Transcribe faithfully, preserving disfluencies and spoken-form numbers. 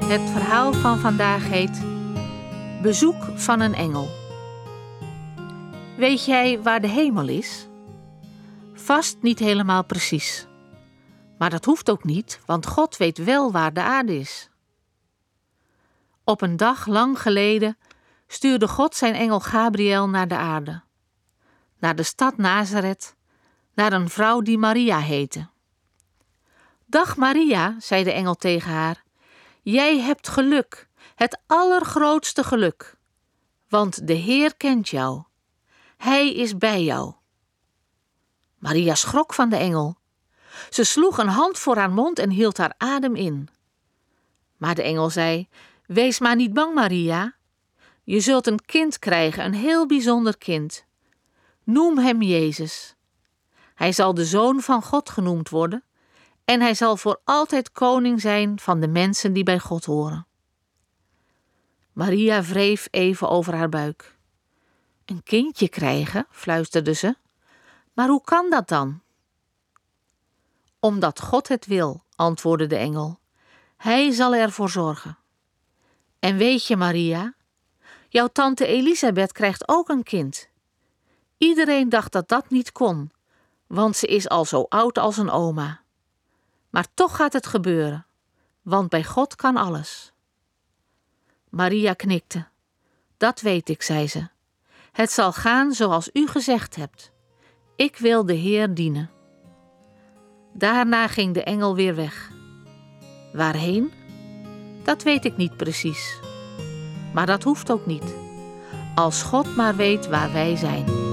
Het verhaal van vandaag heet Bezoek van een engel. Weet jij waar de hemel is? Vast niet helemaal precies. Maar dat hoeft ook niet, want God weet wel waar de aarde is. Op een dag lang geleden stuurde God zijn engel Gabriël naar de aarde. Naar de stad Nazareth, naar een vrouw die Maria heette. Dag Maria, zei de engel tegen haar, jij hebt geluk, het allergrootste geluk. Want de Heer kent jou. Hij is bij jou. Maria schrok van de engel. Ze sloeg een hand voor haar mond en hield haar adem in. Maar de engel zei, wees maar niet bang Maria. Je zult een kind krijgen, een heel bijzonder kind. Noem hem Jezus. Hij zal de Zoon van God genoemd worden en hij zal voor altijd koning zijn van de mensen die bij God horen. Maria wreef even over haar buik. Een kindje krijgen, fluisterde ze. Maar hoe kan dat dan? Omdat God het wil, antwoordde de engel. Hij zal ervoor zorgen. En weet je, Maria, jouw tante Elisabeth krijgt ook een kind. Iedereen dacht dat dat niet kon, want ze is al zo oud als een oma. Maar toch gaat het gebeuren, want bij God kan alles. Maria knikte. Dat weet ik, zei ze. Het zal gaan zoals u gezegd hebt. Ik wil de Heer dienen. Daarna ging de engel weer weg. Waarheen? Dat weet ik niet precies. Maar dat hoeft ook niet. Als God maar weet waar wij zijn.